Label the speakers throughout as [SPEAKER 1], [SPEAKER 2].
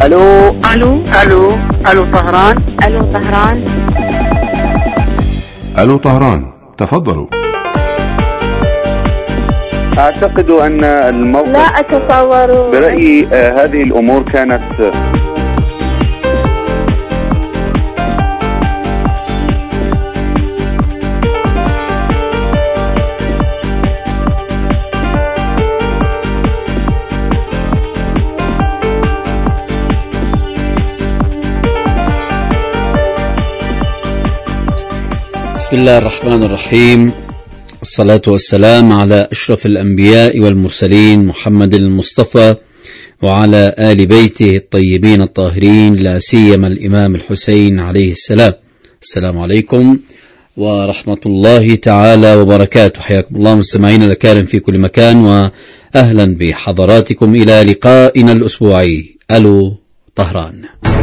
[SPEAKER 1] الو
[SPEAKER 2] الو
[SPEAKER 1] الو الو طهران.
[SPEAKER 2] الو طهران.
[SPEAKER 3] الو طهران، تفضلوا.
[SPEAKER 1] اعتقد ان الموقف
[SPEAKER 2] لا أتصور.
[SPEAKER 1] برأيي هذه الامور كانت
[SPEAKER 4] بسم الله الرحمن الرحيم، والصلاة والسلام على أشرف الأنبياء والمرسلين محمد المصطفى وعلى آل بيته الطيبين الطاهرين، لا سيما الإمام الحسين عليه السلام. السلام عليكم ورحمة الله تعالى وبركاته. حياكم الله مستمعين الأكارم في كل مكان، وأهلا بحضراتكم إلى لقائنا الأسبوعي ألو طهران.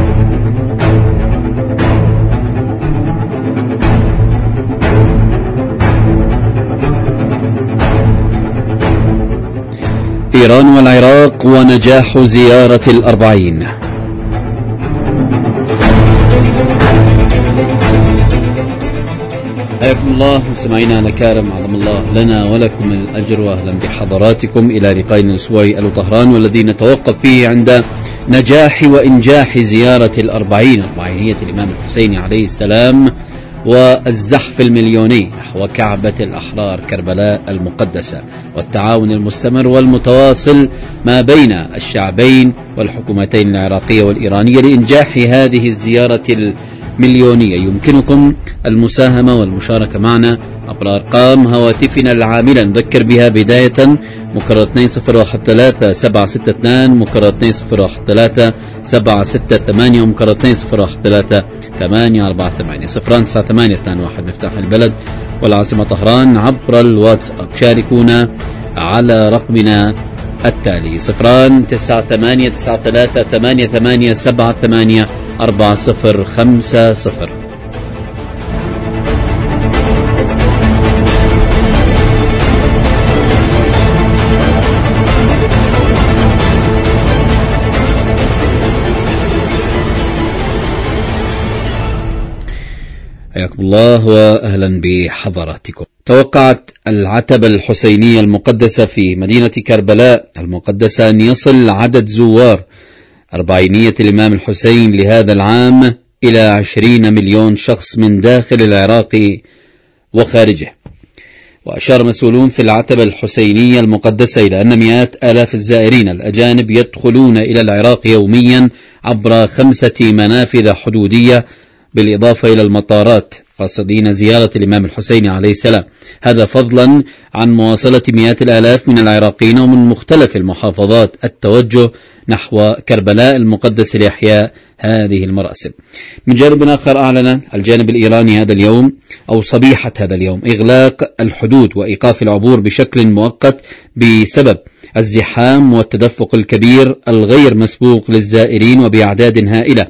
[SPEAKER 4] إيران والعراق ونجاح زيارة ال40. حياكم الله مستمعينا الأكارم، عظم الله لنا ولكم الأجر، وأهلا بحضراتكم إلى لقائنا الأسبوعي ألو طهران، والذي نتوقف فيه عند نجاح وإنجاح زيارة ال40 أربعينية الإمام الحسين عليه السلام، والزحف المليوني نحو كعبة الأحرار كربلاء المقدسة، والتعاون المستمر والمتواصل ما بين الشعبين والحكومتين العراقية والإيرانية لإنجاح هذه الزيارة المليونية. يمكنكم المساهمة والمشاركة معنا عبر أرقام هواتفنا العاملة، نذكر بها بداية مكرر 2013-762 مكرر 2013-768 ومكرر 2013-848 09821 مفتاح البلد والعاصمة طهران. عبر الواتساب شاركونا على رقمنا التالي 0983888784050. حياكم الله وأهلا بحضراتكم. توقعت العتبة الحسينية المقدسة في مدينة كربلاء المقدسة أن يصل عدد زوار أربعينية الإمام الحسين لهذا العام إلى 20 مليون شخص من داخل العراق وخارجه. وأشار مسؤولون في العتبة الحسينية المقدسة إلى أن مئات آلاف الزائرين الأجانب يدخلون إلى العراق يوميا عبر 5 منافذ حدودية بالإضافة إلى المطارات قاصدين زيارة الإمام الحسين عليه السلام، هذا فضلا عن مواصلة مئات الآلاف من العراقيين ومن مختلف المحافظات التوجه نحو كربلاء المقدس لإحياء هذه المراسم. من جانب آخر، أعلن الجانب الإيراني هذا اليوم أو صبيحة هذا اليوم إغلاق الحدود وإيقاف العبور بشكل مؤقت بسبب الزحام والتدفق الكبير الغير مسبوق للزائرين وبأعداد هائلة،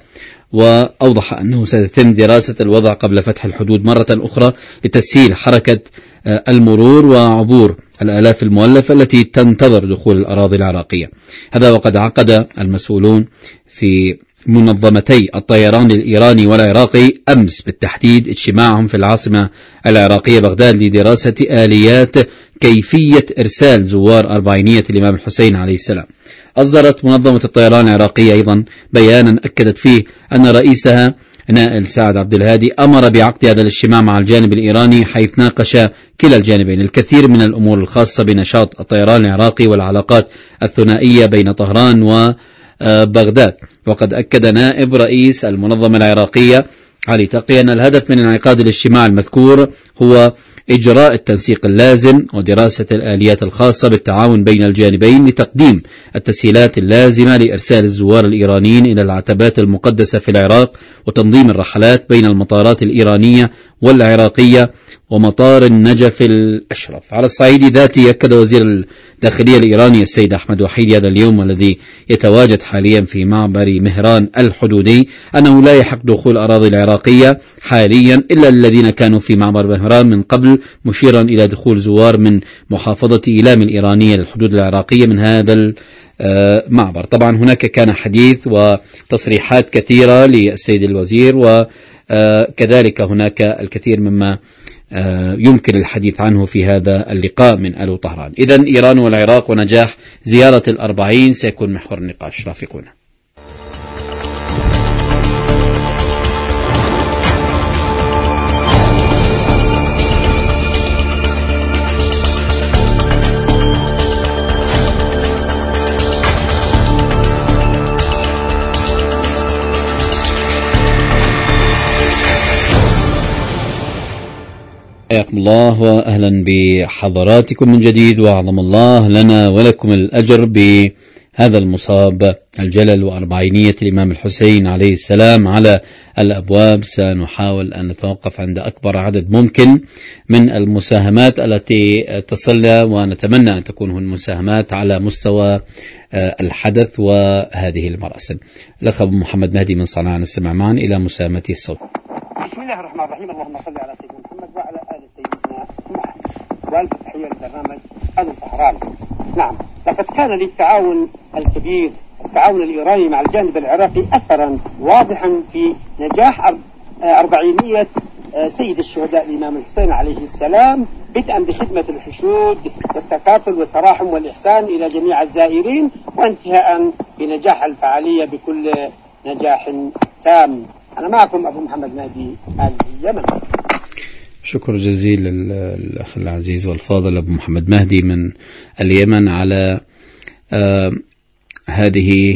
[SPEAKER 4] وأوضح أنه ستتم دراسة الوضع قبل فتح الحدود مرة أخرى لتسهيل حركة المرور وعبور الآلاف المؤلفة التي تنتظر دخول الأراضي العراقية. هذا وقد عقد المسؤولون في منظمتي الطيران الإيراني والعراقي أمس بالتحديد اجتماعهم في العاصمة العراقية بغداد لدراسة آليات كيفية إرسال زوار أربعينية الإمام الحسين عليه السلام. أصدرت منظمة الطيران العراقية أيضا بيانا أكدت فيه أن رئيسها نائل سعد عبد الهادي أمر بعقد هذا الاجتماع مع الجانب الإيراني، حيث ناقش كلا الجانبين الكثير من الأمور الخاصة بنشاط الطيران العراقي والعلاقات الثنائية بين طهران وبغداد. وقد أكد نائب رئيس المنظمة العراقية علي تقي أن الهدف من انعقاد الاجتماع المذكور هو إجراء التنسيق اللازم ودراسة الآليات الخاصة بالتعاون بين الجانبين لتقديم التسهيلات اللازمة لإرسال الزوار الإيرانيين إلى العتبات المقدسة في العراق، وتنظيم الرحلات بين المطارات الإيرانية والعراقية، ومطار النجف الأشرف. على الصعيد ذاته أكد وزير الداخلية الإيراني السيد أحمد وحيدي هذا اليوم والذي يتواجد حاليا في معبر مهران الحدودي أنه لا يحق دخول الأراضي العراقية حاليا إلا الذين كانوا في معبر مهران من قبل، مشيرا إلى دخول زوار من محافظة إيلام الإيرانية للحدود العراقية من هذا المعبر. طبعا هناك كان حديث وتصريحات كثيرة للسيد الوزير، وكذلك هناك الكثير مما يمكن الحديث عنه في هذا اللقاء من ألو طهران. إذن إيران والعراق ونجاح زيارة ال40 سيكون محور النقاش. رافقونا. حياكم الله وأهلا بحضراتكم من جديد، وأعظم الله لنا ولكم الأجر بهذا المصاب الجلل وأربعينية الإمام الحسين عليه السلام على الأبواب. سنحاول أن نتوقف عند أكبر عدد ممكن من المساهمات التي تصلنا، ونتمنى أن تكون المساهمات على مستوى الحدث وهذه المراسم. الأخ أبو محمد مهدي من صنعاء نستمع معا إلى مساهمته الصوت.
[SPEAKER 5] بسم الله الرحمن الرحيم. اللهم صل على سيدنا محمد وعلى آل سيدنا محمد، والف تحية لبرنامج ألو طهران. نعم، لقد كان للتعاون الكبير التعاون الإيراني مع الجانب العراقي أثرا واضحا في نجاح 40 سيد الشهداء الإمام الحسين عليه السلام، بدءا بخدمة الحشود والتكافل والتراحم والإحسان إلى جميع الزائرين، وانتهاء بنجاح الفعالية بكل نجاح تام. أنا معكم أبو محمد مهدي اليمن.
[SPEAKER 4] شكر جزيل الأخ العزيز والفاضل أبو محمد مهدي من اليمن على هذه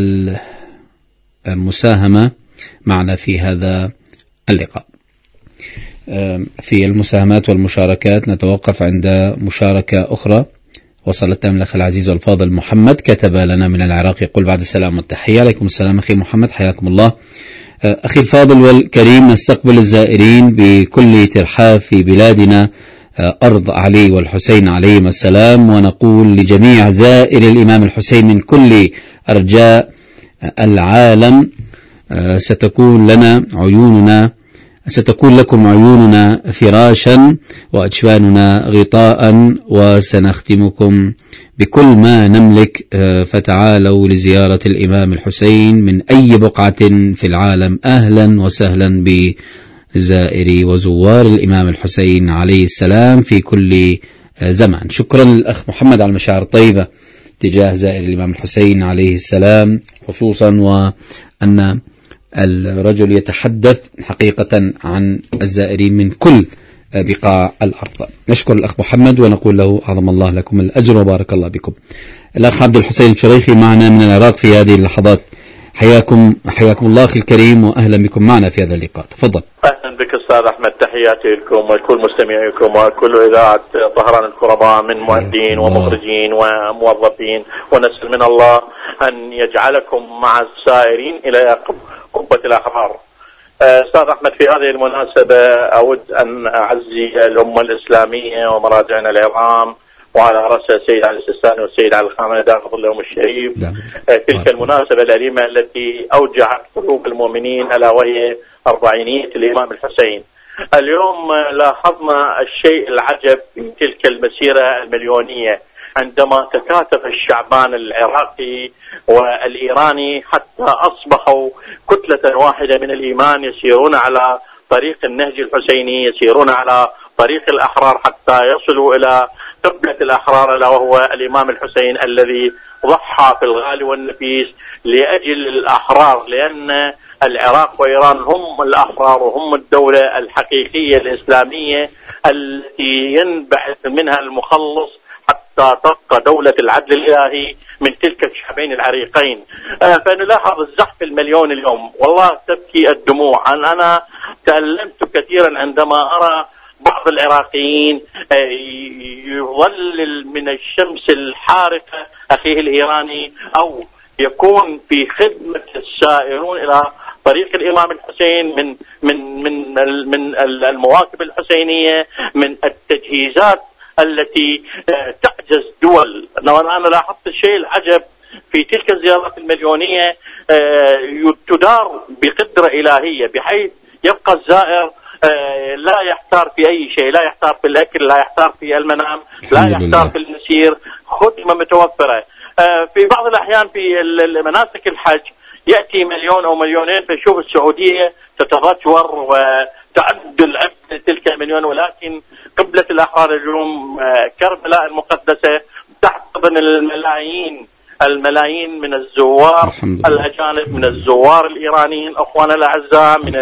[SPEAKER 4] المساهمة معنا في هذا اللقاء. في المساهمات والمشاركات نتوقف عند مشاركة أخرى وصلتنا من الأخ العزيز والفاضل محمد، كتب لنا من العراق يقول: بعد السلام والتحية. عليكم السلام أخي محمد، حياكم الله. أخي الفاضل والكريم، نستقبل الزائرين بكل ترحاب في بلادنا أرض علي والحسين عليهم السلام، ونقول لجميع زائر الإمام الحسين من كل أرجاء العالم: ستكون لكم عيوننا فراشا وأجفاننا غطاء، وسنختمكم بكل ما نملك، فتعالوا لزيارة الإمام الحسين من أي بقعة في العالم. أهلا وسهلا بزائري وزوار الإمام الحسين عليه السلام في كل زمان. شكرا للأخ محمد على المشاعر الطيبة تجاه زائر الإمام الحسين عليه السلام، خصوصا وأن الرجل يتحدث حقيقة عن الزائرين من كل بقاع الأرض. نشكر الأخ محمد ونقول له: أعظم الله لكم الأجر وبارك الله بكم. الأخ عبد الحسين الشريخي معنا من العراق في هذه اللحظات. حياكم الله أخي الكريم، وأهلا بكم معنا في هذا اللقاء. تفضل.
[SPEAKER 6] أهلا بك أستاذ أحمد، تحياتي لكم ولكل مستمعيكم وكل إذاعة طهران الكرماء من مؤدين ومخرجين وموظفين، ونسأل من الله أن يجعلكم مع السائرين إلى قبة الأحرار. أستاذ أحمد، في هذه المناسبة أود أن أعزي الأمة الإسلامية ومراجعنا العظام، وعلى رأسها السيد علي السيستاني والسيد علي الخامنئي داخل ظلهم الشريف، تلك المناسبة الأليمة التي أوجعت قلوب المؤمنين، ألا وهي 40 الإمام الحسين. اليوم لاحظنا الشيء العجب في تلك المسيرة المليونية، عندما تكاتف الشعبان العراقي والإيراني حتى أصبحوا كتلة واحدة من الإيمان، يسيرون على طريق النهج الحسيني، يسيرون على طريق الأحرار حتى يصلوا إلى قبلة الأحرار، ألا وهو الإمام الحسين الذي ضحى في الغالي والنفيس لأجل الأحرار، لأن العراق وإيران هم الأحرار وهم الدولة الحقيقية الإسلامية التي ينبعث منها المخلص حتى تبقى دولة العدل الإلهي من تلك الشعبين العريقين. فنلاحظ الزحف المليون اليوم، والله تبكي الدموع. أنا تألمت كثيرا عندما أرى بعض العراقيين يظلل من الشمس الحارقة أخيه الإيراني، أو يكون في خدمة السائرون إلى فريق الإمام الحسين، من المواكب الحسينية، من التجهيزات التي تعجز دول. أنا لاحظت الشيء العجب في تلك الزيارات المليونية، تدار بقدرة إلهية بحيث يبقى الزائر لا يحتار في أي شيء، لا يحتار في الأكل، لا يحتار في المنام، لا يحتار في المسير، خدمة متوفرة. في بعض الأحيان في مناسك الحج يأتي 1,000,000 أو 2,000,000 فيشوف السعودية تتضجر وتعدل تلك 1,000,000، ولكن قبلة الأحرار اليوم كربلاء المقدسة تحتضن الملايين من الزوار الأجانب، من الزوار الإيرانيين أخوانا الأعزاء، من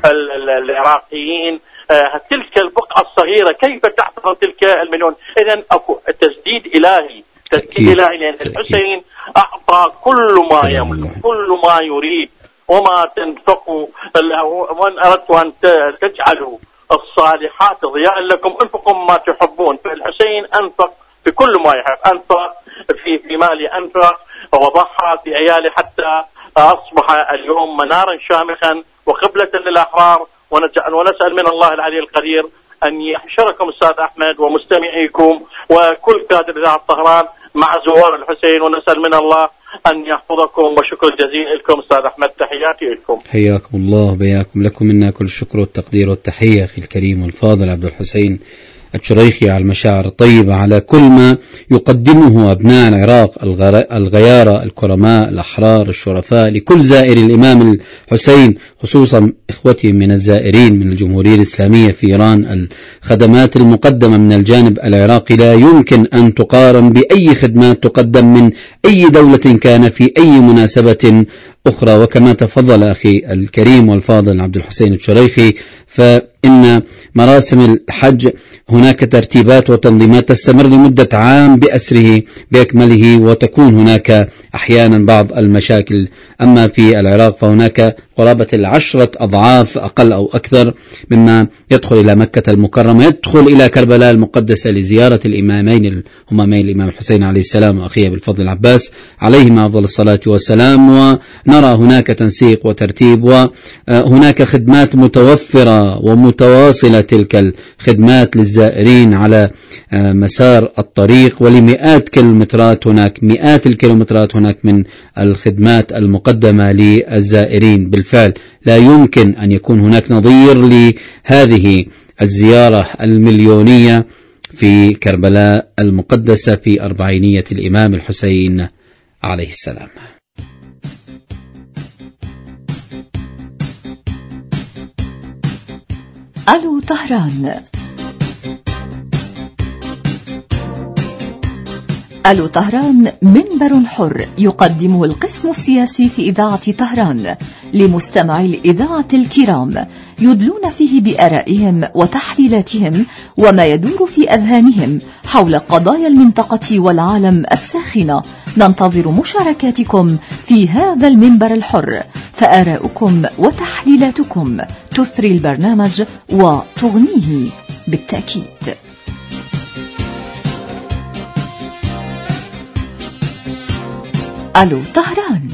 [SPEAKER 6] العراقيين. تلك البقعة الصغيرة كيف تحتضن تلك 1,000,000؟ إذن أكو تسديد إلهي، لأن الحسين أعطى كل ما يملك، كل ما يريد، وما تنفقوا وأن أردت أن تجعلوا الصالحات ضياء لكم أنفقوا ما تحبون. فالحسين أنفق في كل ما يحب، أنفق في ماله، أنفق وضحى في عياله حتى أصبح اليوم منارا شامخا وقبلة للأحرار. ونسأل من الله العلي القدير أن يحشركم أستاذ أحمد ومستمعيكم وكل كادر إذاعة طهران مع زوار الحسين، ونسأل من الله أن يحفظكم، وشكر جزيل لكم أستاذ أحمد، تحياتي لكم.
[SPEAKER 4] حياكم الله وبياكم، لكم منا كل الشكر والتقدير والتحية أخي الكريم والفاضل عبد الحسين الشريخي على المشاعر الطيبة، على كل ما يقدمه أبناء العراق الغيارى الكرماء الأحرار الشرفاء لكل زائر الإمام الحسين، خصوصا إخوتي من الزائرين من الجمهورية الإسلامية في إيران. الخدمات المقدمة من الجانب العراقي لا يمكن أن تقارن بأي خدمات تقدم من أي دولة كان في أي مناسبة أخرى. وكما تفضل أخي الكريم والفاضل عبد الحسين الشريخي، فإن مراسم الحج هناك ترتيبات وتنظيمات تستمر لمدة عام بأسره بأكمله، وتكون هناك أحيانا بعض المشاكل. أما في العراق فهناك قرابة 10 أضعاف أقل أو أكثر مما يدخل إلى مكة المكرمة، يدخل إلى كربلاء المقدسة لزيارة الإمامين الهمامين، الإمام الحسين عليه السلام وأخيه بالفضل العباس عليهما أفضل الصلاة والسلام. ونرى هناك تنسيق وترتيب، وهناك خدمات متوفرة ومتواصلة، تلك الخدمات للزائرين على مسار الطريق ولمئات كيلومترات. هناك مئات الكيلومترات هناك من الخدمات المقدمة للزائرين. بالفعل لا يمكن أن يكون هناك نظير لهذه الزيارة المليونية في كربلاء المقدسة في 40 الإمام الحسين عليه السلام.
[SPEAKER 7] ألو طهران. ألو طهران منبر حر يقدمه القسم السياسي في إذاعة طهران لمستمعي الإذاعة الكرام، يدلون فيه بآرائهم وتحليلاتهم وما يدور في أذهانهم حول قضايا المنطقة والعالم الساخنة. ننتظر مشاركاتكم في هذا المنبر الحر، فآراؤكم وتحليلاتكم تثري البرنامج وتغنيه بالتأكيد. ألو طهران.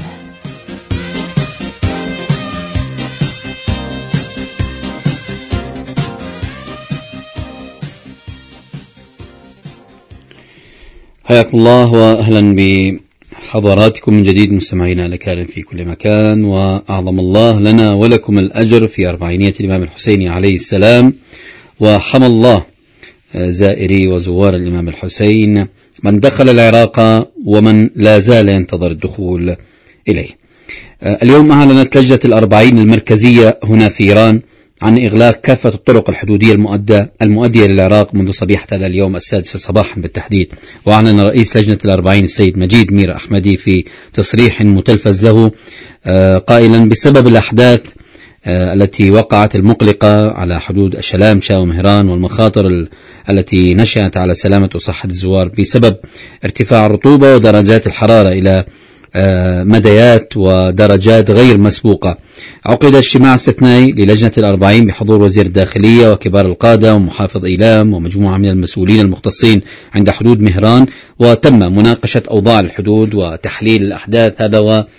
[SPEAKER 4] حياكم الله وأهلا بحضراتكم من جديد مستمعينا الأكارم في كل مكان، وأعظم الله لنا ولكم الأجر في 40 الإمام الحسين عليه السلام. وحمى الله زائري وزوار الإمام الحسين، من دخل العراق ومن لا زال ينتظر الدخول إليه. اليوم أعلنت لجنة ال40 المركزية هنا في إيران عن إغلاق كافة الطرق الحدودية المؤدية للعراق منذ صبيحة هذا اليوم 6 صباحا بالتحديد. وأعلن رئيس لجنة ال40 السيد مجيد مير أحمدي في تصريح متلفز له قائلا: بسبب الأحداث التي وقعت المقلقة على حدود الشلامشة ومهران والمخاطر التي نشأت على سلامة وصحة الزوار بسبب ارتفاع الرطوبة ودرجات الحرارة إلى مديات ودرجات غير مسبوقة، عقد اجتماع استثنائي للجنة ال40 بحضور وزير الداخلية وكبار القادة ومحافظ إيلام ومجموعة من المسؤولين المختصين عند حدود مهران، وتم مناقشة أوضاع الحدود وتحليل الأحداث. هذا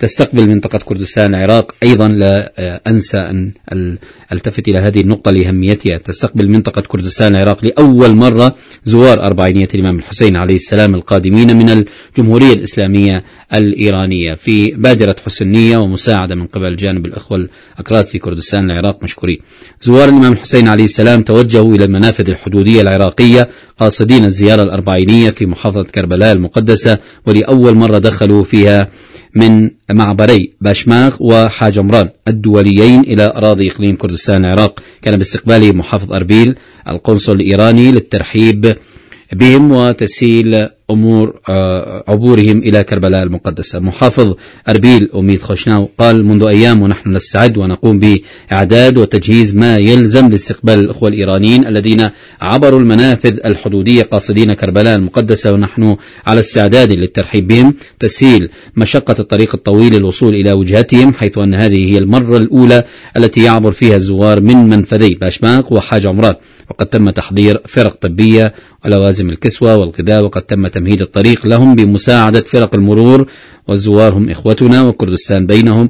[SPEAKER 4] تستقبل منطقة كردستان العراق. أيضا لا أنسى أن ألتفت إلى هذه النقطة لأهميتها. تستقبل منطقة كردستان العراق لأول مرة زوار أربعينية الإمام الحسين عليه السلام القادمين من الجمهورية الإسلامية الإيرانية في بادرة حسنية ومساعدة من قبل جانب الأخوة الأكراد في كردستان العراق مشكورين. زوار الإمام الحسين عليه السلام توجهوا إلى المنافذ الحدودية العراقية قاصدين الزيارة الأربعينية في محافظة كربلاء المقدسة، ولأول مرة دخلوا فيها من معبري باشماغ وحاج عمران الدوليين إلى أراضي إقليم كردستان العراق. كان باستقباله محافظ أربيل القنصل الإيراني للترحيب بهم وتسهيل أمور عبورهم إلى كربلاء المقدسة. محافظ أربيل أميد خوشناو قال: منذ أيام ونحن نستعد ونقوم بإعداد وتجهيز ما يلزم لاستقبال الأخوة الإيرانيين الذين عبروا المنافذ الحدودية قاصدين كربلاء المقدسة، ونحن على استعداد للترحيب بهم، تسهيل مشقة الطريق الطويل للوصول إلى وجهتهم، حيث أن هذه هي المرة الأولى التي يعبر فيها الزوار من منفذي باشماق وحاج عمران، وقد تم تحضير فرق طبية ولوازم الكسوة والغذاء، وقد تم تمهيد الطريق لهم بمساعدة فرق المرور، والزوار هم إخوتنا وكردستان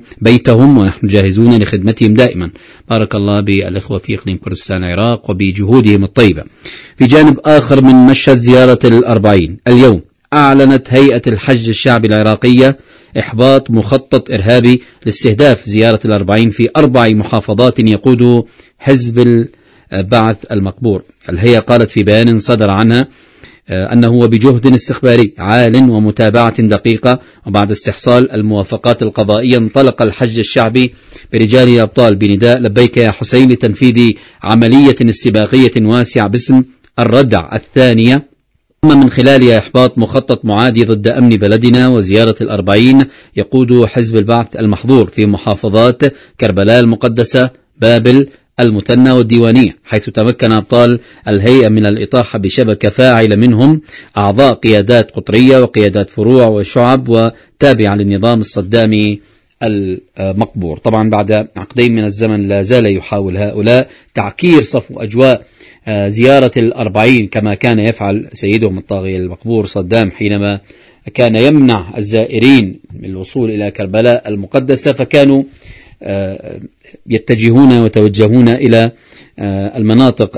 [SPEAKER 4] بيتهم ونحن جاهزون لخدمتهم دائما. بارك الله بالإخوة في إقليم كردستان العراق وبجهودهم الطيبة. في جانب آخر من مشهد زيارة الأربعين، اليوم أعلنت هيئة الحج الشعبي العراقية إحباط مخطط إرهابي لاستهداف زيارة الأربعين في 4 محافظات يقوده حزب البعث المقبور. الهيئة قالت في بيان صدر عنها أنه بجهد استخباري عال ومتابعة دقيقة وبعد استحصال الموافقات القضائية انطلق الحج الشعبي برجال الأبطال بنداء لبيك يا حسين لتنفيذ عملية استباقية واسعة باسم الردع الثانية، من خلالها إحباط مخطط معادي ضد أمن بلدنا وزيارة الأربعين يقود حزب البعث المحظور في محافظات كربلاء المقدسة، بابل، المثنى والديوانية، حيث تمكن أبطال الهيئة من الإطاحة بشبكة فاعلة منهم أعضاء قيادات قطرية وقيادات فروع وشعب وتابعة للنظام الصدامي المقبور. طبعا بعد عقدين من الزمن لا زال يحاول هؤلاء تعكير صفو أجواء زيارة الأربعين كما كان يفعل سيدهم الطاغية المقبور صدام حينما كان يمنع الزائرين من الوصول إلى كربلاء المقدسة، فكانوا يتجهون ويتوجهون إلى المناطق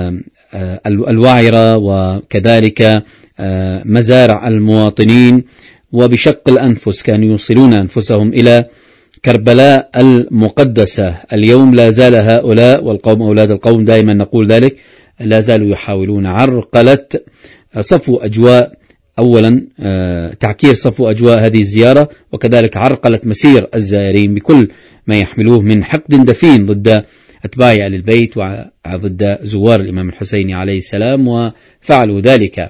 [SPEAKER 4] الوعرة وكذلك مزارع المواطنين، وبشق الأنفس كانوا يوصلون أنفسهم إلى كربلاء المقدسة. اليوم لا زال هؤلاء والقوم أولاد القوم دائما نقول ذلك لا زالوا يحاولون عرقلة صفو أجواء، أولا تعكير صفو أجواء هذه الزيارة، وكذلك عرقلة مسير الزائرين بكل ما يحملوه من حقد دفين ضد أتباع آل البيت وضد زوار الإمام الحسين عليه السلام، وفعلوا ذلك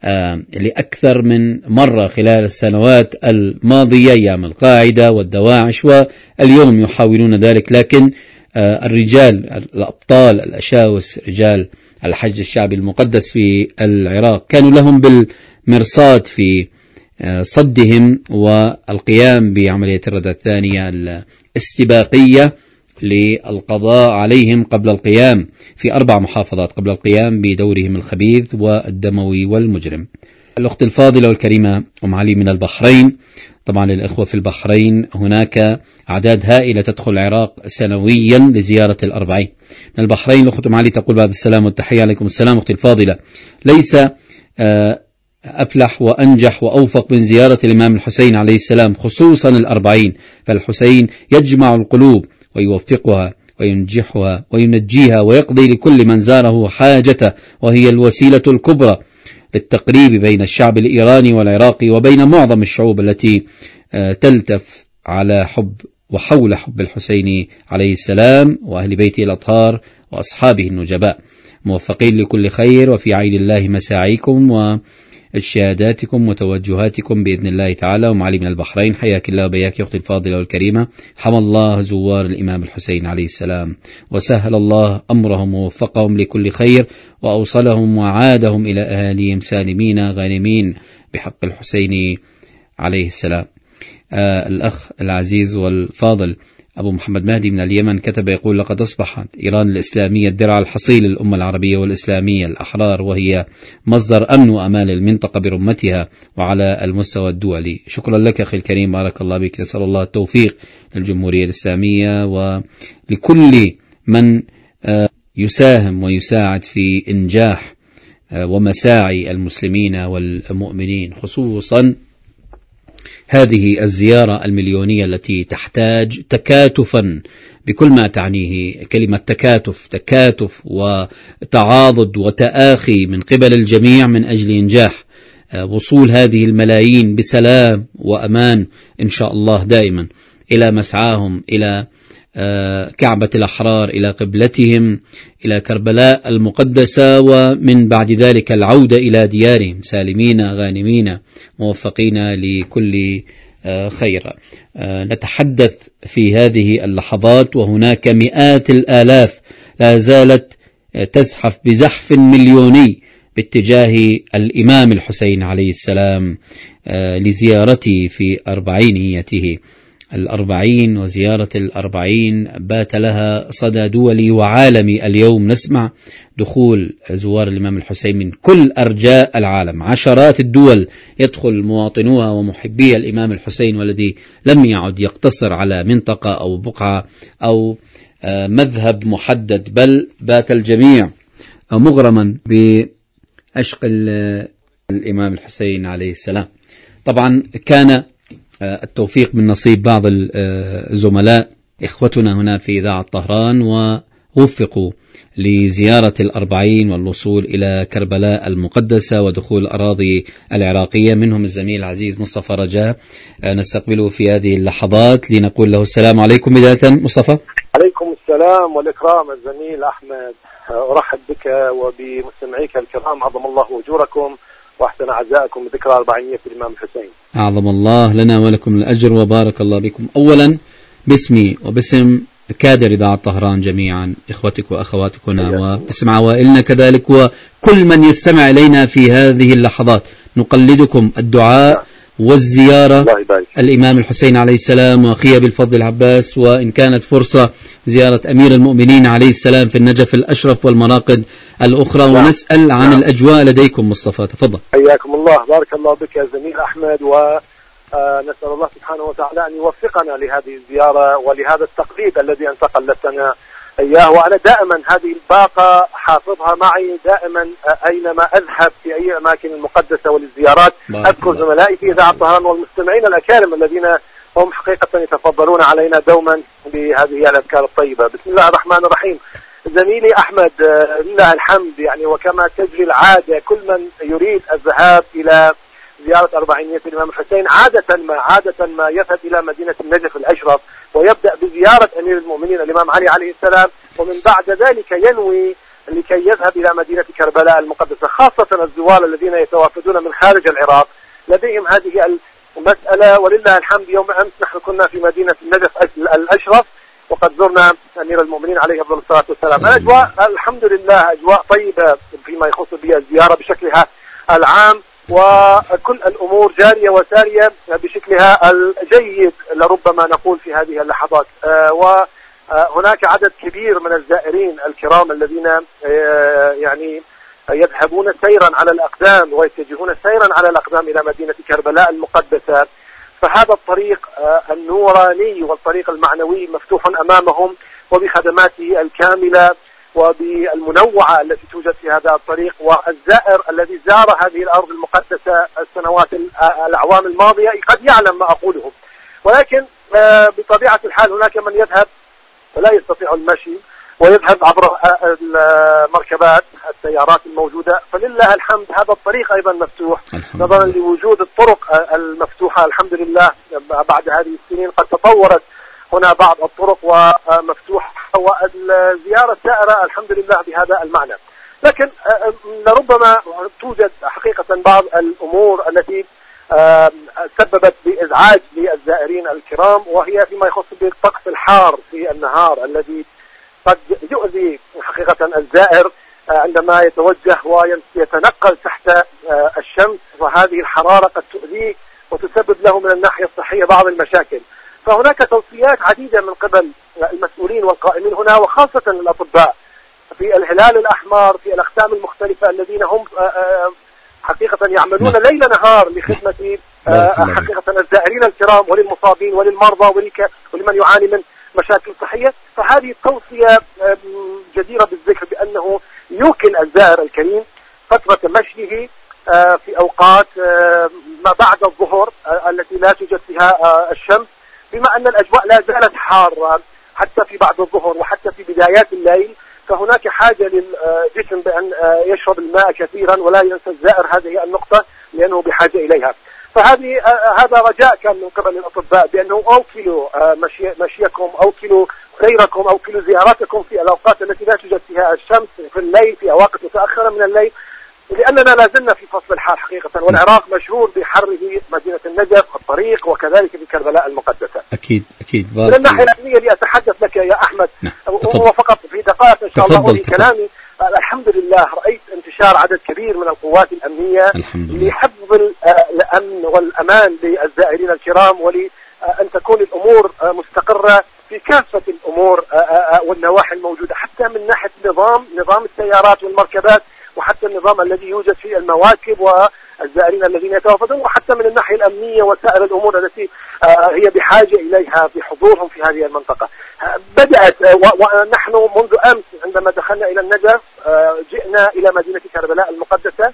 [SPEAKER 4] لأكثر من مرة خلال السنوات الماضية أيام القاعدة والدواعش، واليوم يحاولون ذلك. لكن الرجال الأبطال الأشاوس رجال الحج الشعبي المقدس في العراق كانوا لهم بالمرصاد في صدهم والقيام بعملية الردع الثانية الاستباقية للقضاء عليهم قبل القيام في 4 محافظات، قبل القيام بدورهم الخبيث والدموي والمجرم. الأخت الفاضلة والكريمة أم علي من البحرين، طبعا للإخوة في البحرين هناك أعداد هائلة تدخل العراق سنويا لزيارة الأربعين. من البحرين الأخت أم علي تقول بعد السلام والتحية: عليكم السلام أختي الفاضلة، ليس أفلح وأنجح وأوفق من زيارة الإمام الحسين عليه السلام خصوصا الأربعين، فالحسين يجمع القلوب ويوفقها وينجحها وينجيها ويقضي لكل من زاره حاجته، وهي الوسيلة الكبرى للتقريب بين الشعب الإيراني والعراقي وبين معظم الشعوب التي تلتف على حب وحول حب الحسين عليه السلام وأهل بيته الأطهار وأصحابه النجباء. موفقين لكل خير، وفي عين الله مساعيكم وإرشاداتكم وتوجهاتكم بإذن الله تعالى. ومعلي من البحرين، حياك الله وبياك أختي الفاضلة والكريمة، حمى الله زوار الإمام الحسين عليه السلام، وسهل الله أمرهم ووفقهم لكل خير، وأوصلهم وعادهم إلى أهاليهم سالمين غانمين بحق الحسين عليه السلام. الأخ العزيز والفاضل أبو محمد مهدي من اليمن كتب يقول: لقد أصبحت إيران الإسلامية الدرع الحصين للأمة العربية والإسلامية الأحرار، وهي مصدر أمن وأمان للمنطقة برمتها وعلى المستوى الدولي. شكرا لك أخي الكريم، بارك الله بك. نسأل الله التوفيق للجمهورية الإسلامية ولكل من يساهم ويساعد في إنجاح ومساعي المسلمين والمؤمنين، خصوصا هذه الزيارة المليونية التي تحتاج تكاتفا بكل ما تعنيه كلمة تكاتف وتعاضد وتآخي من قبل الجميع من أجل إنجاح وصول هذه الملايين بسلام وأمان إن شاء الله دائما إلى مسعاهم، إلى كعبة الأحرار، إلى قبلتهم، إلى كربلاء المقدسة، ومن بعد ذلك العودة إلى ديارهم سالمين غانمين موفقين لكل خير. نتحدث في هذه اللحظات وهناك مئات الآلاف لا زالت تزحف بزحف مليوني باتجاه الإمام الحسين عليه السلام لزيارته في أربعينيته 40. وزيارة 40 بات لها صدى دولي وعالمي. اليوم نسمع دخول زوار الإمام الحسين من كل أرجاء العالم، عشرات الدول يدخل مواطنوها ومحبي الإمام الحسين، والذي لم يعد يقتصر على منطقة أو بقعة أو مذهب محدد، بل بات الجميع مغرما بعشق الإمام الحسين عليه السلام. طبعا كان التوفيق من نصيب بعض الزملاء إخوتنا هنا في إذاعة طهران، ووفقوا لزيارة 40 والوصول إلى كربلاء المقدسة ودخول الأراضي العراقية. منهم الزميل العزيز مصطفى رجاء، نستقبله في هذه اللحظات لنقول له السلام عليكم. بداية مصطفى.
[SPEAKER 8] عليكم السلام والإكرام الزميل أحمد، أرحب بك وبمستمعيك الكرام، عظم الله أجوركم وأحسن أعزائكم بذكرى 40 الإمام الحسين.
[SPEAKER 4] أعظم الله لنا ولكم الأجر وبارك الله بكم. أولا باسمي وباسم كادر إذاعة طهران جميعا، إخوتك وأخواتك هنا، وباسم عوائلنا كذلك، وكل من يستمع إلينا في هذه اللحظات، نقلدكم الدعاء والزيارة الإمام الحسين عليه السلام وأخيه بالفضل العباس، وإن كانت فرصة زيارة أمير المؤمنين عليه السلام في النجف الأشرف والمراقد الأخرى. ونسأل عن الأجواء لديكم. مصطفى تفضل.
[SPEAKER 8] حياكم الله، بارك الله بك يا زميل أحمد، ونسأل الله سبحانه وتعالى أن يوفقنا لهذه الزيارة ولهذا التقليد الذي انتقل لنا إياه. وأنا دائما هذه الباقة حافظها معي دائما أينما أذهب في أي أماكن المقدسة وللزيارات. أذكر زملائي في إذاعة طهران والمستمعين الأكارم الذين هم حقيقة يتفضلون علينا دوما بهذه الأذكار الطيبة. بسم الله الرحمن الرحيم. زميلي أحمد، لله الحمد، يعني وكما تجري العادة كل من يريد الذهاب إلى زيارة 40 الإمام الحسين عادة ما يذهب إلى مدينة النجف الأشرف ويبدأ بزيارة أمير المؤمنين الإمام علي عليه السلام، ومن بعد ذلك ينوي لكي يذهب إلى مدينة كربلاء المقدسة. خاصة الزوار الذين يتوافدون من خارج العراق لديهم هذه المسألة، ولله الحمد يوم أمس نحن كنا في مدينة النجف الأشرف وقد زرنا أمير المؤمنين عليه أفضل الصلاة والسلام. الأجواء الحمد لله أجواء طيبة فيما يخص بالزيارة بشكلها العام، وكل الأمور جارية وسارية بشكلها الجيد لربما نقول في هذه اللحظات. وهناك عدد كبير من الزائرين الكرام الذين يعني يذهبون سيرا على الأقدام ويتجهون سيرا على الأقدام إلى مدينة كربلاء المقدسة. فهذا الطريق النوراني والطريق المعنوي مفتوح أمامهم، وبخدماته الكاملة وبالمنوعة التي توجد في هذا الطريق. والزائر الذي زار هذه الأرض المقدسة الأعوام الماضية قد يعلم ما أقوله، ولكن بطبيعة الحال هناك من يذهب ولا يستطيع المشي ويذهب عبر المركبات السيارات الموجودة. فلله الحمد هذا الطريق أيضا مفتوح نظرا لوجود الطرق المفتوحة الحمد لله. بعد هذه السنين قد تطورت هنا بعض الطرق ومفتوحة، والزيارة سائرة الحمد لله بهذا المعنى. لكن لربما توجد حقيقة بعض الأمور التي سببت بإزعاج للزائرين الكرام، وهي فيما يخص بالطقس الحار في النهار الذي قد يؤذي حقيقة الزائر عندما يتوجه ويتنقل تحت الشمس، وهذه الحرارة قد تؤذيه وتسبب له من الناحية الصحية بعض المشاكل. فهناك توصيات عديدة من قبل المسؤولين والقائمين هنا، وخاصة الأطباء في الهلال الأحمر في الأقسام المختلفة الذين هم حقيقة يعملون ليل نهار لخدمة حقيقة الزائرين الكرام وللمصابين وللمرضى ولمن يعاني من مشاكل صحية. فهذه التوصية جديرة بالذكر بأنه يوكل الزائر الكريم فترة مشيه في أوقات ما بعد الظهر التي لا توجد فيها الشمس، بما أن الأجواء لا زالت حارة حتى في بعد الظهر وحتى في بدايات الليل، فهناك حاجة للجسم بأن يشرب الماء كثيرا، ولا ينسى الزائر هذه النقطة لأنه بحاجة إليها. هذا رجاء كان من قبل الأطباء بأنه أوكلوا مشيكم، أوكلوا سيركم، أوكلوا زياراتكم في الأوقات التي لا توجد فيها الشمس في الليل، في أوقات متأخرة من الليل، لأننا لا زلنا في فصل الحار حقيقة، والعراق مشهور بحره مدينة النجف، الطريق، وكذلك في كربلاء المقدسة.
[SPEAKER 4] أكيد.
[SPEAKER 8] من الناحية الأمنية لأتحدث لك يا أحمد، وفقط في دقائق إن شاء الله أولي كلامي. الحمد لله رأيت انتشار عدد كبير من القوات الأمنية لحفظ الأمن والأمان للزائرين الكرام، ولأن تكون الأمور مستقرة في كافة الأمور والنواحي الموجودة، حتى من ناحية نظام السيارات والمركبات، وحتى النظام الذي يوجد في المواكب والزائرين الذين يتوافدون، وحتى من الناحية الأمنية وسائر الأمور التي هي بحاجة إليها بحضورهم في هذه المنطقة. بدأت ونحن منذ أمس عندما دخلنا إلى النجف جئنا إلى مدينة كربلاء المقدسة،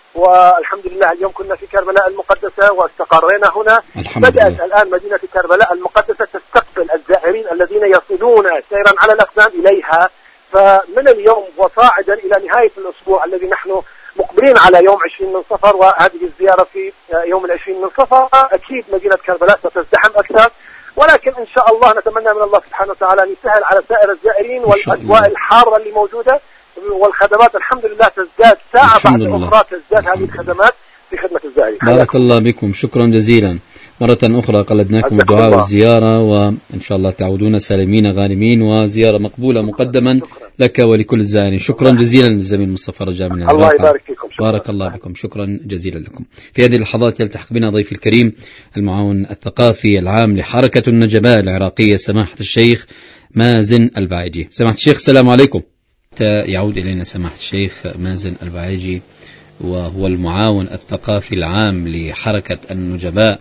[SPEAKER 8] والحمد لله اليوم كنا في كربلاء المقدسة واستقرينا هنا. بدأت الآن مدينة كربلاء المقدسة تستقبل الزائرين الذين يصلون سيرا على الأقدام إليها، فمن اليوم وصاعدا إلى نهاية الأسبوع الذي نحن مقبلين على يوم 20 من صفر، وهذه الزيارة في يوم 20 من صفر، أكيد مدينة كربلاء ستزدحم أكثر، ولكن إن شاء الله نتمنى من الله سبحانه وتعالى أن يسهل على سائر الزائرين، والأجواء الحارة اللي موجودة والخدمات الحمد لله تزداد ساعة بعد أخرى، تزداد هذه الخدمات في خدمة الزائرين.
[SPEAKER 4] بارك الله بكم، شكرا جزيلا مرة أخرى. قلدناكم الدعاء والزيارة، وإن شاء الله تعودون سالمين غانمين، وزيارة مقبولة مقدما لك ولكل الزائرين. شكرا جزيلا للزميل مصطفى رجاء من العراق.
[SPEAKER 8] الله يبارك فيكم.
[SPEAKER 4] بارك الله بكم، شكرا جزيلا لكم. في هذه اللحظات يلتحق بنا ضيفي الكريم المعاون الثقافي العام لحركة النجباء العراقية سماحة الشيخ مازن البعيجي. سماحة الشيخ السلام عليكم. يعود إلينا سماحة الشيخ مازن البعيجي، وهو المعاون الثقافي العام لحركة النجباء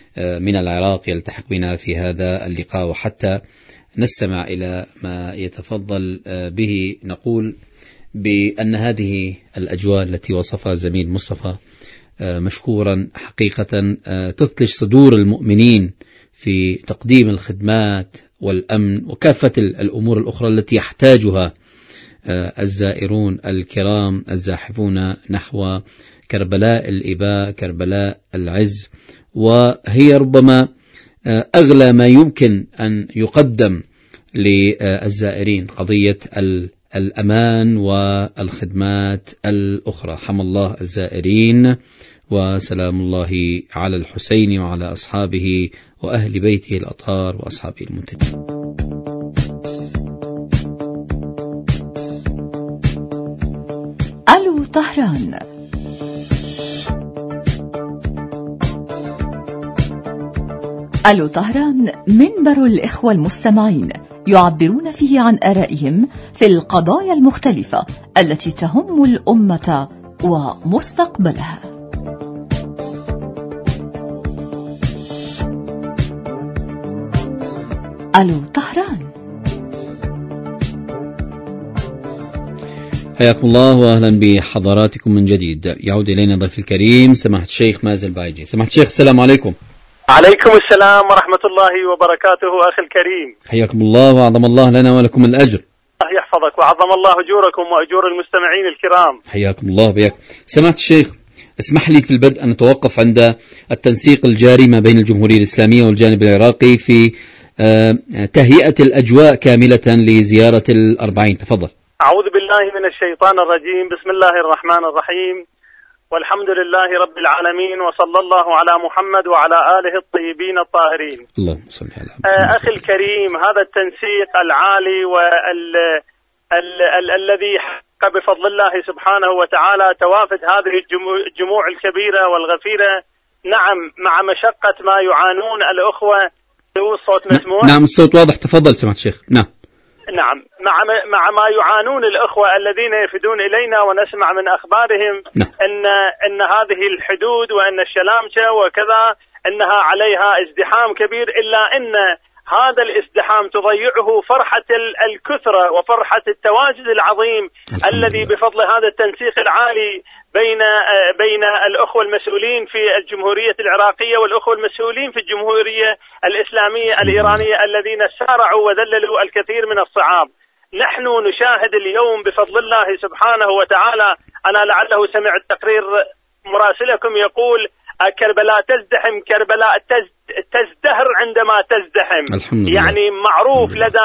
[SPEAKER 4] من العراق، يلتحق بنا في هذا اللقاء. وحتى نستمع إلى ما يتفضل به نقول بأن هذه الأجواء التي وصفها الزميل مصطفى مشكورا حقيقة تثلج صدور المؤمنين في تقديم الخدمات والأمن وكافة الأمور الأخرى التي يحتاجها الزائرون الكرام الزاحفون نحو كربلاء الإباء، كربلاء العز، وهي ربما أغلى ما يمكن أن يقدم للزائرين، قضية الأمان والخدمات الأخرى. حمى الله الزائرين وسلام الله على الحسين وعلى أصحابه وأهل بيته الأطهار وأصحابه المنتجين.
[SPEAKER 7] ألو طهران. ألو طهران منبر الإخوة المستمعين يعبرون فيه عن آرائهم في القضايا المختلفة التي تهم الأمة ومستقبلها. ألو طهران.
[SPEAKER 4] حياكم الله وأهلا بحضراتكم من جديد. يعود إلينا ضيف الكريم سماحة الشيخ مازن البعيجي. سماحة الشيخ السلام عليكم.
[SPEAKER 9] عليكم السلام ورحمة الله وبركاته أخي الكريم.
[SPEAKER 4] حياكم الله وأعظم الله لنا ولكم الأجر.
[SPEAKER 9] الله يحفظك وعظم الله أجوركم وأجور المستمعين الكرام.
[SPEAKER 4] حياكم الله بيك. سماحة الشيخ اسمح لي في البدء أن نتوقف عند التنسيق الجاري ما بين الجمهورية الإسلامية والجانب العراقي في تهيئة الأجواء كاملة لزيارة ال40. تفضل.
[SPEAKER 9] أعوذ بالله من الشيطان الرجيم. بسم الله الرحمن الرحيم، والحمد لله رب العالمين، وصلى الله على محمد وعلى آله الطيبين الطاهرين.
[SPEAKER 4] اللهم صل على محمد.
[SPEAKER 9] أخي الكريم، هذا التنسيق العالي الذي حق بفضل الله سبحانه وتعالى توافد هذه الجموع الكبيرة والغفيرة، نعم، مع مشقة ما يعانون الأخوة الصوت مسموع؟
[SPEAKER 4] نعم الصوت واضح، تفضل سماحة الشيخ. نعم
[SPEAKER 9] مع ما يعانون الأخوة الذين يفدون إلينا ونسمع من أخبارهم أن هذه الحدود وأن الشلامشة وكذا أنها عليها ازدحام كبير، إلا أن هذا الازدحام تضيعه فرحة الكثرة وفرحة التواجد العظيم الذي بفضل هذا التنسيق العالي بين الأخوة المسؤولين في الجمهورية العراقية والأخوة المسؤولين في الجمهورية الإسلامية الإيرانية الذين سارعوا وذللوا الكثير من الصعاب. نحن نشاهد اليوم بفضل الله سبحانه وتعالى، أنا لعله سمعت تقرير مراسلكم يقول كربلاء تزدحم، كربلاء تزدهر عندما تزدحم. يعني معروف لدى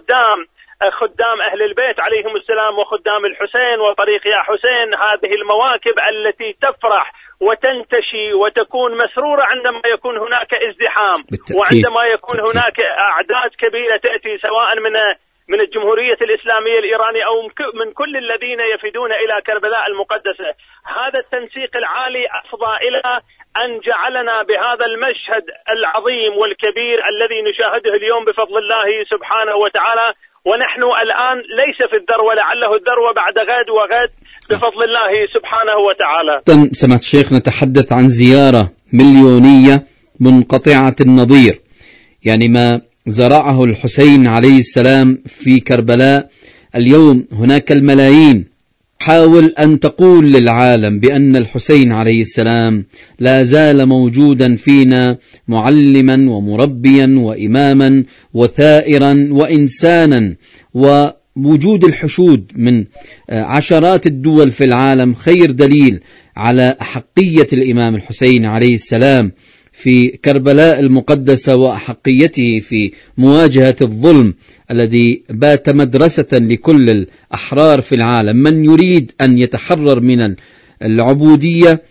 [SPEAKER 9] خدام أهل البيت عليهم السلام وخدام الحسين وطريق يا حسين هذه المواكب التي تفرح وتنتشي وتكون مسرورة عندما يكون هناك ازدحام، وعندما يكون هناك أعداد كبيرة تأتي سواء من الجمهورية الإسلامية الإيرانية أو من كل الذين يفدون إلى كربلاء المقدسة. هذا التنسيق العالي أفضى إلى أن جعلنا بهذا المشهد العظيم والكبير الذي نشاهده اليوم بفضل الله سبحانه وتعالى، ونحن الآن ليس في الذروة، لعله الذروة بعد غد وغد بفضل الله سبحانه وتعالى.
[SPEAKER 4] سماحة الشيخ، نتحدث عن زيارة مليونية منقطعة النظير، يعني ما زرعه الحسين عليه السلام في كربلاء اليوم هناك الملايين. حاول أن تقول للعالم بأن الحسين عليه السلام لا زال موجودا فينا، معلما ومربيا وإماما وثائرا وإنسانا. ووجود الحشود من عشرات الدول في العالم خير دليل على أحقية الإمام الحسين عليه السلام في كربلاء المقدسة وأحقيته في مواجهة الظلم الذي بات مدرسة لكل الأحرار في العالم. من يريد أن يتحرر من العبودية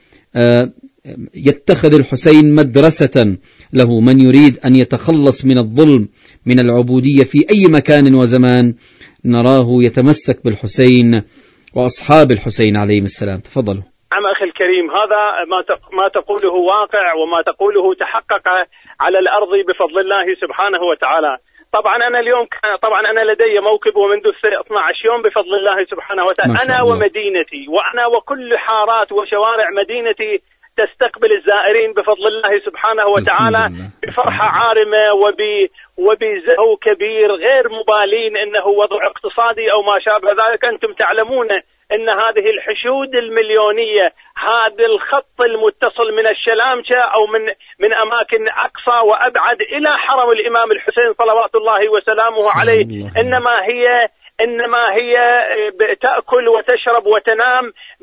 [SPEAKER 4] يتخذ الحسين مدرسة له، من يريد أن يتخلص من الظلم من العبودية في أي مكان وزمان نراه يتمسك بالحسين وأصحاب الحسين عليهم السلام. تفضلوا.
[SPEAKER 9] نعم أخي الكريم، هذا ما تقوله واقع وما تقوله تحقق على الأرض بفضل الله سبحانه وتعالى. طبعا أنا لدي موكب ومنذ 12 يوم بفضل الله سبحانه وتعالى، أنا ومدينتي وأنا وكل حارات وشوارع مدينتي تستقبل الزائرين بفضل الله سبحانه وتعالى بفرحة عارمة وبزهو كبير، غير مبالين أنه وضع اقتصادي أو ما شابه ذلك. أنتم تعلمون أن هذه الحشود المليونية، هذا الخط المتصل من الشلامشة أو من أماكن أقصى وأبعد إلى حرم الإمام الحسين صلوات الله وسلامه عليه، إنما هي تأكل وتشرب وتنام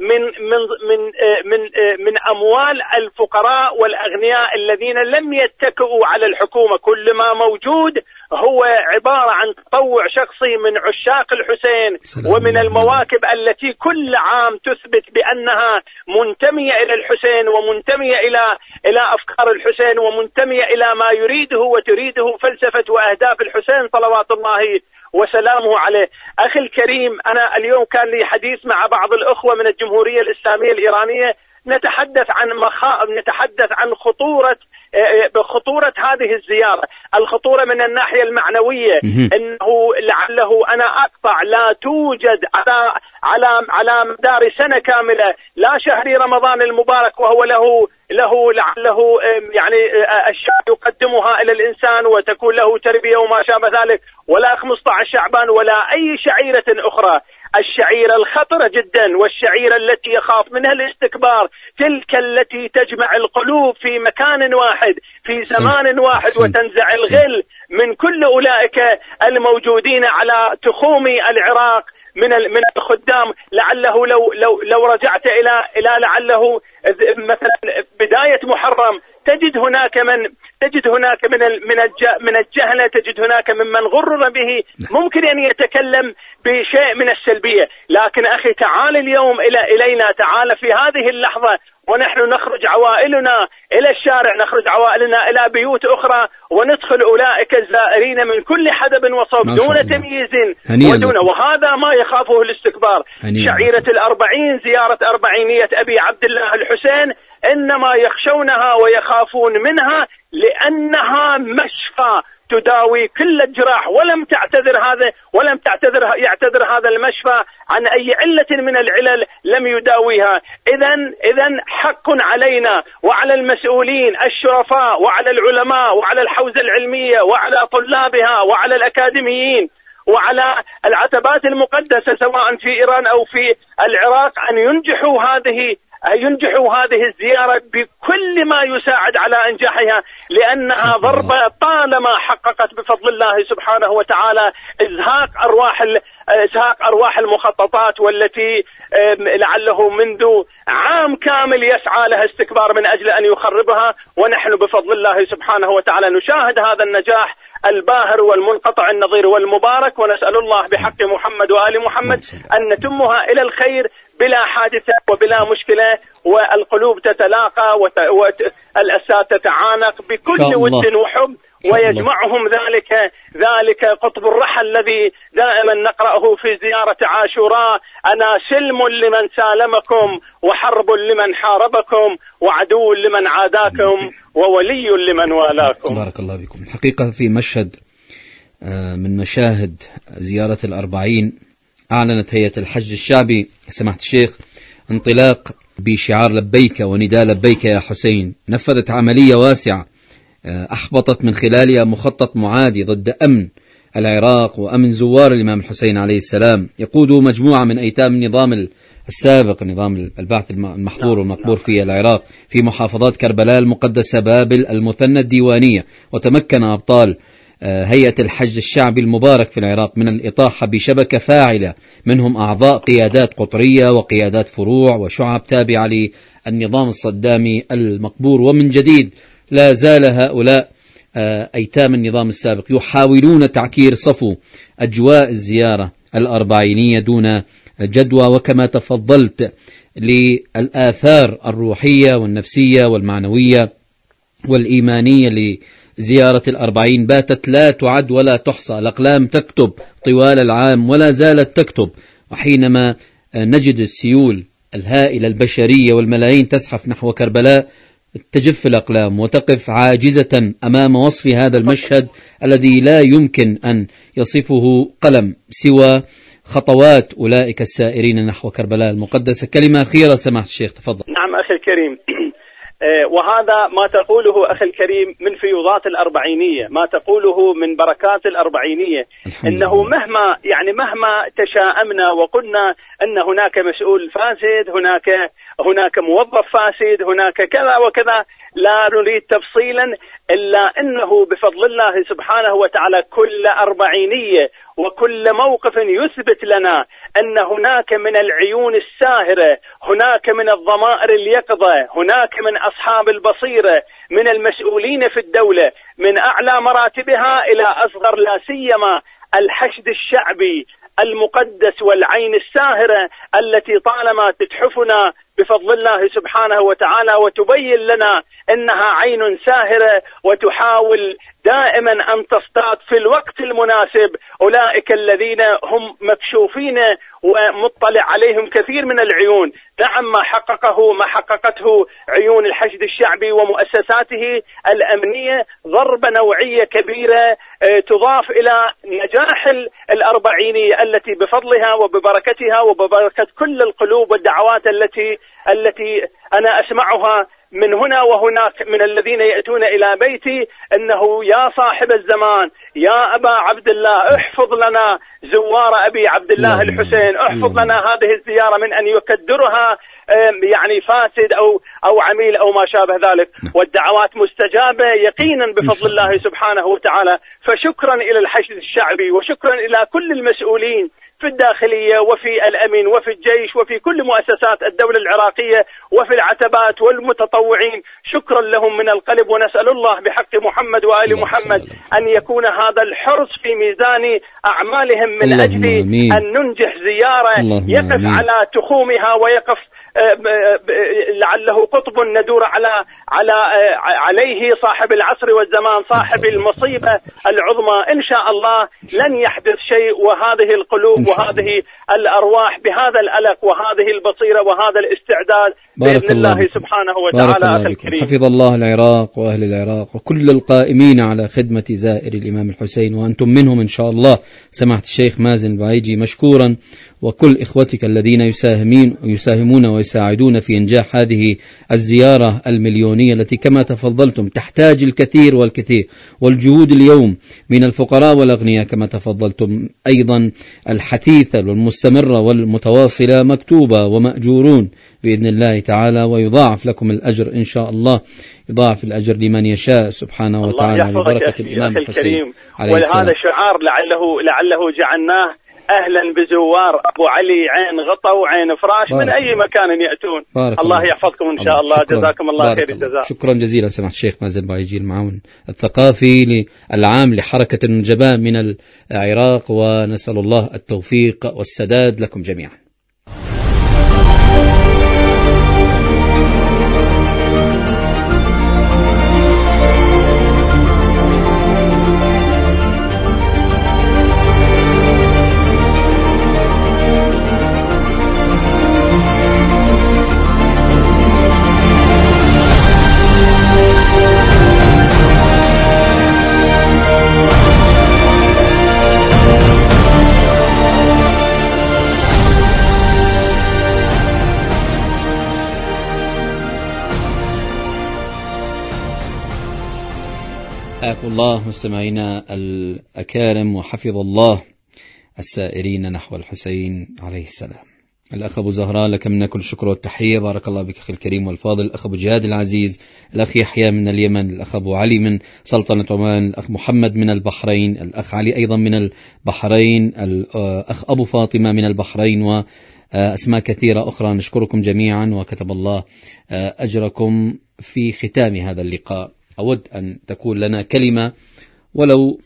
[SPEAKER 9] من أموال الفقراء والأغنياء الذين لم يتكئوا على الحكومة. كل ما موجود هو عبارة عن تطوع شخصي من عشاق الحسين ومن المواكب التي كل عام تثبت بأنها منتمية إلى الحسين ومنتمية إلى أفكار الحسين ومنتمية إلى ما يريده وتريده فلسفة وأهداف الحسين صلوات الله وسلامه عليه. أخي الكريم، أنا اليوم كان لي حديث مع بعض الأخوة من الجمهورية الإسلامية الإيرانية، نتحدث عن خطورة هذه الزيارة. الخطورة من الناحية المعنوية أنه لعله أنا أقطع لا توجد على مدار سنة كاملة لا شهر رمضان المبارك وهو له لعله يعني أشياء يقدمها إلى الإنسان وتكون له تربية وما شابه ذلك، ولا 15 شعبان ولا أي شعيرة أخرى. الشعيرة الخطرة جدا والشعيرة التي يخاف منها الاستكبار، تلك التي تجمع القلوب في مكان واحد في زمان واحد وتنزع الغل من كل أولئك الموجودين على تخوم العراق من الخدام. لعله لو رجعت إلى لعله مثلا بداية محرم تجد هناك من الجهلة، تجد هناك ممن غرر به ممكن أن يتكلم بشيء من السلبية. لكن أخي تعال اليوم إلينا، تعال في هذه اللحظة ونحن نخرج عوائلنا إلى الشارع، نخرج عوائلنا إلى بيوت أخرى وندخل أولئك الزائرين من كل حدب وصوب دون تمييز ودون، وهذا ما يخافه الاستكبار. شعيرة ال40 زيارة أربعينية أبي عبد الله الحسين إنما يخشونها ويخافون منها لأنها مشفى تداوي كل الجراح، ولم يعتذر هذا المشفى عن أي علة من العلل لم يداويها. إذن حق علينا وعلى المسؤولين الشرفاء وعلى العلماء وعلى الحوزة العلمية وعلى طلابها وعلى الأكاديميين وعلى العتبات المقدسة سواء في إيران أو في العراق أن ينجحوا هذه الزيارة بكل ما يساعد على إنجاحها، لأنها ضربة طالما حققت بفضل الله سبحانه وتعالى إزهاق أرواح المخططات، والتي لعله منذ عام كامل يسعى لها استكبار من أجل أن يخربها. ونحن بفضل الله سبحانه وتعالى نشاهد هذا النجاح الباهر والمنقطع النظير والمبارك، ونسأل الله بحق محمد وآل محمد أن نتمها إلى الخير بلا حادثة وبلا مشكلة، والقلوب تتلاقى والأسات تتعانق بكل ود وحب، ويجمعهم ذلك قطب الرحى الذي دائما نقرأه في زيارة عاشوراء: أنا سلم لمن سالمكم وحرب لمن حاربكم وعدو لمن عاداكم وولي لمن والاكم.
[SPEAKER 4] بارك الله بكم. حقيقة في مشهد من مشاهد زيارة ال40 أعلنت هيئة الحج الشعبي سماحة الشيخ انطلاق بشعار لبيك ونداء لبيك يا حسين. نفذت عملية واسعة أحبطت من خلالها مخطط معادي ضد أمن العراق وأمن زوار الإمام الحسين عليه السلام، يقود مجموعة من أيتام النظام السابق، نظام البعث المحظور والمقبور في العراق، في محافظات كربلاء المقدسة، بابل، المثنى، الديوانية. وتمكن أبطال هيئة الحج الشعبي المبارك في العراق من الإطاحة بشبكة فاعلة، منهم أعضاء قيادات قطرية وقيادات فروع وشعب تابعة للنظام الصدامي المقبور. ومن جديد لا زال هؤلاء أيتام النظام السابق يحاولون تعكير صفو أجواء الزيارة الأربعينية دون جدوى، وكما تفضلت للآثار الروحية والنفسية والمعنوية والإيمانية لزيارة ال40 باتت لا تعد ولا تحصى. الأقلام تكتب طوال العام ولا زالت تكتب، وحينما نجد السيول الهائلة البشرية والملايين تزحف نحو كربلاء تجف الأقلام وتقف عاجزة أمام وصف هذا المشهد الذي لا يمكن أن يصفه قلم سوى خطوات أولئك السائرين نحو كربلاء المقدسة. كلمة أخيرة سماحة الشيخ، تفضل.
[SPEAKER 9] نعم أخي الكريم، وهذا ما تقوله أخي الكريم من فيوضات الأربعينية، ما تقوله من بركات الأربعينية، إنه مهما تشاءمنا وقلنا أن هناك مسؤول فاسد، هناك موظف فاسد، هناك كذا وكذا، لا نريد تفصيلا، إلا أنه بفضل الله سبحانه وتعالى كل أربعينية وكل موقف يثبت لنا أن هناك من العيون الساهرة، هناك من الضمائر اليقظة، هناك من أصحاب البصيرة، من المسؤولين في الدولة من أعلى مراتبها إلى أصغر، لا سيما الحشد الشعبي المقدس والعين الساهرة التي طالما تتحفنا بفضل الله سبحانه وتعالى وتبين لنا أنها عين ساهرة وتحاول دائما أن تصطاد في الوقت المناسب أولئك الذين هم مكشوفين ومطلع عليهم كثير من العيون. نعم، ما حققته عيون الحشد الشعبي ومؤسساته الأمنية ضربة نوعية كبيرة تضاف إلى نجاح الأربعينية التي بفضلها وببركتها وببركة كل القلوب والدعوات التي أنا أسمعها من هنا وهناك من الذين يأتون إلى بيتي، أنه يا صاحب الزمان يا أبا عبد الله احفظ لنا زوار أبي عبد الله الحسين، احفظ لنا هذه الزيارة من أن يكدرها فاسد أو عميل أو ما شابه ذلك. والدعوات مستجابة يقينا بفضل الله سبحانه وتعالى. فشكرا إلى الحشد الشعبي وشكرا إلى كل المسؤولين في الداخلية وفي الأمن وفي الجيش وفي كل مؤسسات الدولة العراقية وفي العتبات والمتطوعين، شكرا لهم من القلب. ونسأل الله بحق محمد وآل محمد أن يكون هذا الحرص في ميزان أعمالهم من أجل أن ننجح زيارة يقف على تخومها ويقف لعله قطب ندور عليه صاحب العصر والزمان، صاحب المصيبة العظمى. إن شاء الله لن يحدث شيء، وهذه القلوب وهذه الأرواح بهذا الألق وهذه البصيرة وهذا الاستعداد بإذن الله سبحانه وتعالى. أخي الكريم،
[SPEAKER 4] حفظ الله العراق وأهل العراق وكل القائمين على خدمة زائر الإمام الحسين، وأنتم منهم إن شاء الله. سماحة الشيخ مازن البعيجي مشكورا، وكل إخوتك الذين يساهمون ويساعدون في إنجاح هذه الزيارة المليونية التي كما تفضلتم تحتاج الكثير والكثير، والجهود اليوم من الفقراء والأغنياء كما تفضلتم، أيضا الحثيثة والمستمرة والمتواصلة مكتوبة ومأجورون بإذن الله تعالى، ويضاعف لكم الأجر إن شاء الله، يضاعف الأجر لمن يشاء سبحانه وتعالى ببركة الإمام الحسين عليه السلام.
[SPEAKER 9] ولهذا شعار لعله جعلناه أهلا بزوار أبو علي عين غطا وعين فراش من أي مكان يأتون. الله يحفظكم إن شاء الله. جزاكم الله خير الجزاء.
[SPEAKER 4] شكرا جزيلا سماحة الشيخ مازن البعيجي، المعاون الثقافي العام لحركة النجباء من العراق، ونسأل الله التوفيق والسداد لكم جميعا. حياكم الله مستمعينا الأكارم، وحفظ الله السائرين نحو الحسين عليه السلام. الأخ أبو زهراء لك منا كل الشكر والتحية، بارك الله بك أخي الكريم والفاضل. الأخ أبو جهاد العزيز، الأخ يحيى من اليمن، الأخ أبو علي من سلطنة عمان، الأخ محمد من البحرين، الأخ علي أيضا من البحرين، الأخ أبو فاطمة من البحرين، وأسماء كثيرة أخرى. نشكركم جميعا وكتب الله أجركم. في ختام هذا اللقاء أود أن تكون لنا كلمة ولو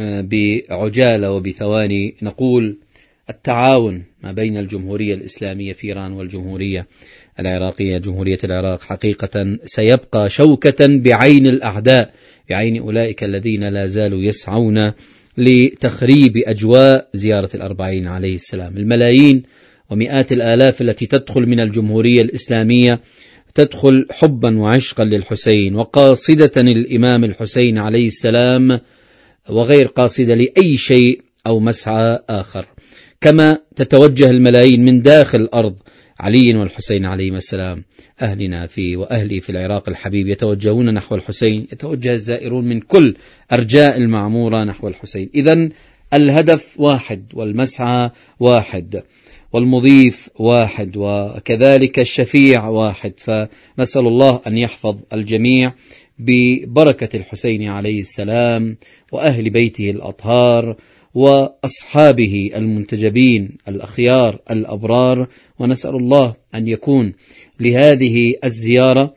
[SPEAKER 4] بعجالة وبثواني، نقول التعاون ما بين الجمهورية الإسلامية في إيران والجمهورية العراقية، جمهورية العراق، حقيقة سيبقى شوكة بعين الأعداء، بعين أولئك الذين لا زالوا يسعون لتخريب أجواء زيارة الأربعين عليه السلام. الملايين ومئات الآلاف التي تدخل من الجمهورية الإسلامية تدخل حبا وعشقا للحسين، وقاصدة الإمام الحسين عليه السلام، وغير قاصدة لأي شيء أو مسعى آخر. كما تتوجه الملايين من داخل أرض علي والحسين عليهما السلام، أهلنا وأهلي في العراق الحبيب يتوجهون نحو الحسين، يتوجه الزائرون من كل أرجاء المعمورة نحو الحسين. إذن الهدف واحد، والمسعى واحد، والمضيف واحد، وكذلك الشفيع واحد. فنسأل الله أن يحفظ الجميع ببركة الحسين عليه السلام وأهل بيته الأطهار وأصحابه المنتجبين الأخيار الأبرار. ونسأل الله أن يكون لهذه الزيارة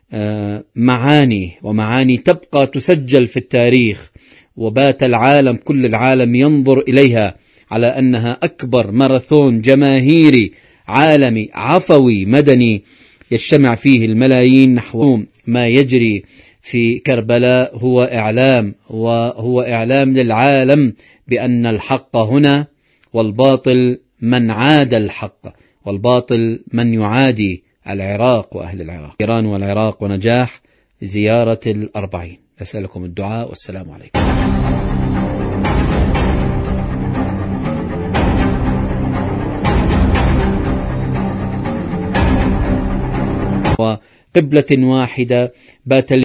[SPEAKER 4] معاني تبقى تسجل في التاريخ، وبات العالم كل العالم ينظر إليها على أنها أكبر ماراثون جماهيري عالمي عفوي مدني يجتمع فيه الملايين نحو ما يجري في كربلاء. هو إعلام للعالم بأن الحق هنا، والباطل من عاد الحق، والباطل من يعادي العراق وأهل العراق، إيران والعراق، ونجاح زيارة الأربعين. أسألكم الدعاء، والسلام عليكم. وقبلة واحدة بات